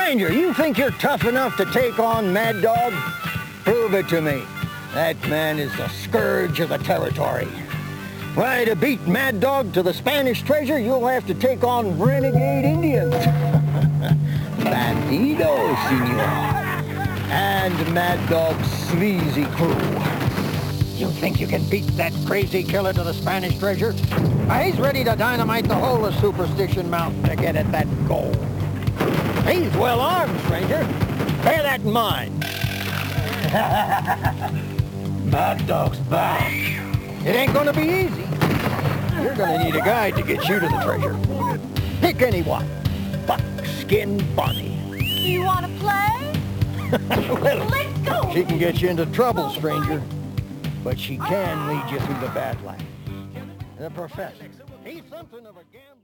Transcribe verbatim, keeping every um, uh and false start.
Stranger, you think you're tough enough to take on Mad Dog? Prove it to me. That man is the scourge of the territory. Why, to beat Mad Dog to the Spanish treasure, you'll have to take on renegade Indians. Bandido, senor. And Mad Dog's sleazy crew. You think you can beat that crazy killer to the Spanish treasure? Why, he's ready to dynamite the whole of Superstition Mountain to get at that gold. He's well armed, stranger. Bear that in mind. Mad Dog's back. It ain't gonna be easy. You're gonna need a guide to get you to the treasure. Pick anyone. Buckskin Bunny. You wanna play? Well, Let's go! she can get you into trouble, stranger. But she can lead you through the bad life. The professor, he's something of a gambler.